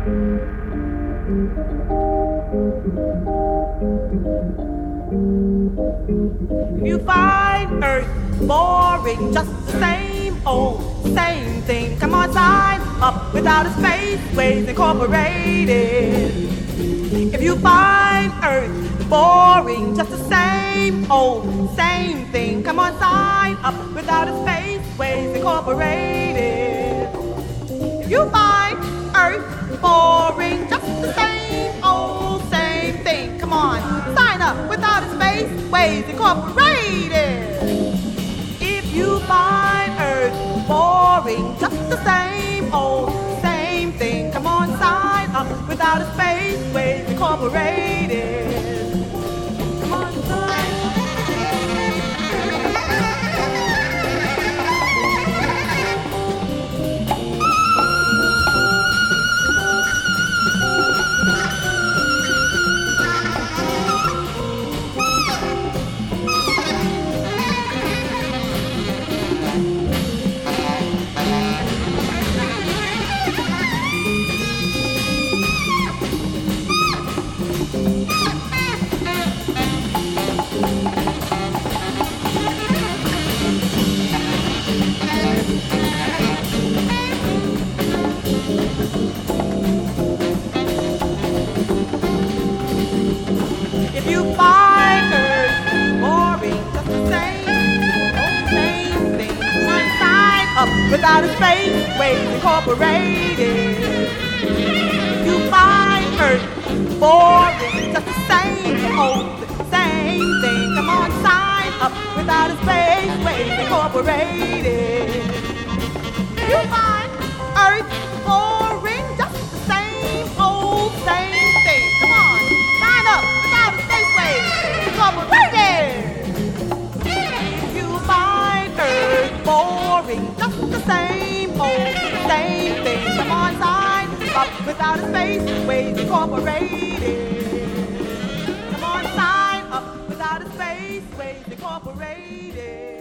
You find Earth boring, just the same old, same thing. Come on, sign up without a space, Ways Incorporated. If you find Earth boring, just the same old, same thing. Come on, sign up without a space, Ways Incorporated. If you find Earth boring, just the same old, same thing. Come on, sign up without a space, Ways Incorporated. If you find Earth boring, just the same old, same thing. Come on, sign up without a space, Ways Incorporated. Come on, sign. If you find Earth boring, just the same thing. One sign up without a space, Ways Incorporated. If you find Earth boring, just the same old, same thing. Come on, sign up without a space, Ways Incorporated. If you find Earth boring, just the same old, same thing. Come on, sign up without a space, Ways Incorporated. If you find Earth boring, just the same old, same thing. Come on, sign up without a space, Ways Incorporated. Come on, sign up without a space, Ways Incorporated.